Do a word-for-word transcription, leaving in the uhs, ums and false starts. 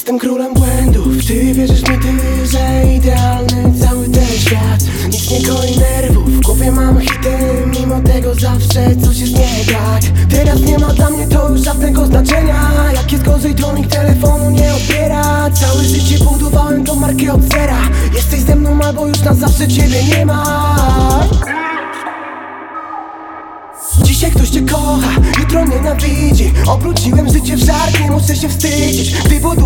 Jestem królem błędów, ty wierzysz mi ty, że idealny cały ten świat. Nic nie goi nerwów, w głowie mam hity, mimo tego zawsze coś jest nie tak. Teraz nie ma dla mnie to już żadnego znaczenia, jak jest gorzej to nikt telefonu nie odbiera. Całe życie budowałem tą markę od zera. Jesteś ze mną albo już na zawsze ciebie nie ma. Dzisiaj ktoś cię kocha, jutro nienawidzi. Obróciłem życie w żart, nie muszę się wstydzić. Gdy buduję